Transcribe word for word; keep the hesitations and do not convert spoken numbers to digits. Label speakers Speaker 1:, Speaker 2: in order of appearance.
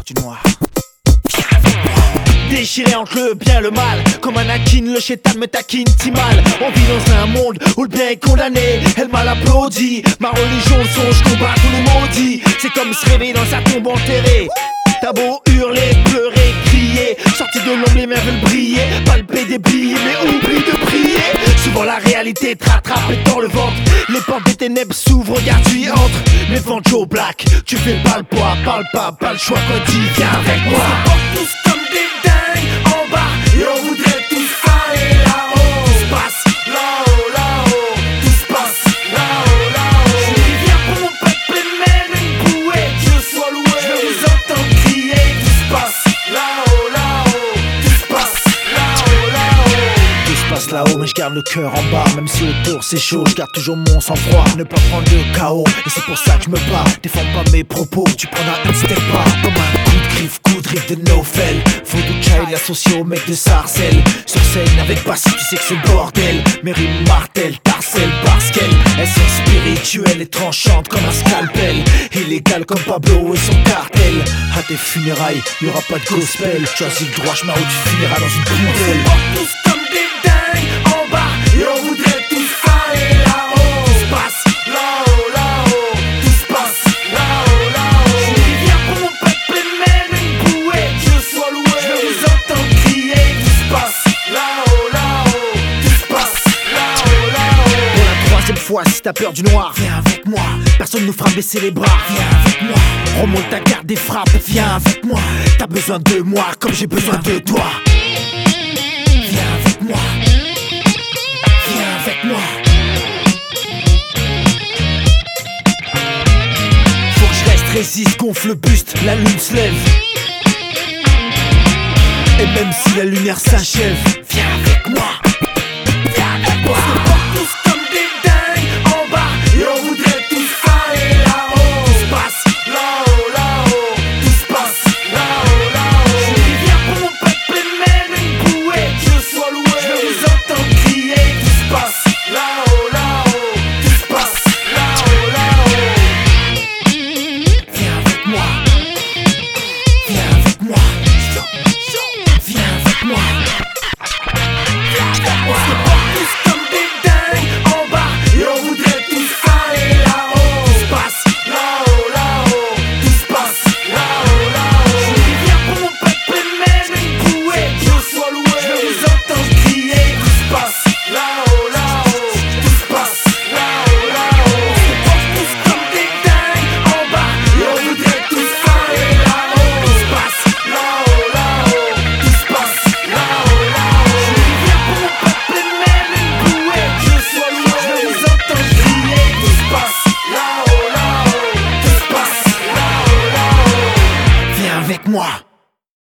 Speaker 1: du noir. Déchiré entre le bien et le mal, comme Anakin, le chétan me taquine si mal. On vit dans un monde où le bien est condamné. Elle m'a applaudi, ma religion, le son, je combat tous les maudits. C'est comme se réveiller dans sa tombe enterrée. T'as beau hurler, pleurer, crier, sorti de l'ombre les mains veulent briller, palper des billets mais oublie de prier. Souvent la réalité te rattrape et tord le ventre. Les portes des ténèbres s'ouvrent, regarde tu y entres. Mais devant Joe Black, tu fais pas le poids, parle pas, pas le choix quand il vient avec moi. On se porte tous comme des dingues en bas et on voudrait tous aller là-haut. Tout se passe là-haut, là-haut, tout se passe là-haut, là-haut. Je suis viens pour mon peuple et même une bouée. Je sois loué, je veux vous entendre crier. Tout se passe là-haut, là-haut, tout se passe là-haut, là-haut. Tout se passe là-haut mais je garde le cœur en bas. Même si autour c'est chaud, je garde toujours mon sang-froid. Ne pas prendre le chaos et c'est pour ça que je me bats. Défends pas mes propos, tu prendras un step pas. Comme un coup de griffe, coup de riff de Nofel. Faut du child associé au mec de Sarcelles. Sur scène avec Bassi, tu sais que c'est le bordel. Mes rimes martèlent, tarcelles parce qu'elles elles sont spirituelles et tranchantes comme un scalpel. Illégal comme Pablo et son cartel. À tes funérailles, y'aura pas de gospel. Choisis le droit chemin où tu finiras dans une poubelle. On se porte tous comme des dingues en bas et on voudrait tous aller là-haut. Tout se passe là-haut, là-haut, tout se passe là-haut, là-haut. Je suis viens pour mon peuple et même une bouée. Je sois loué, je veux vous entendre crier. Tout se passe là-haut, là-haut, tout se passe là-haut, là-haut. Pour la troisième fois, si t'as peur du noir, viens avec moi. Personne nous fera baisser les bras, viens avec moi. Remonte ta garde des frappes, viens avec moi. T'as besoin de moi comme j'ai besoin de toi. Viens avec moi. Viens avec moi. Faut que je reste, résiste, gonfle le buste, la lune se lève. Et même si la lumière s'achève, viens avec moi.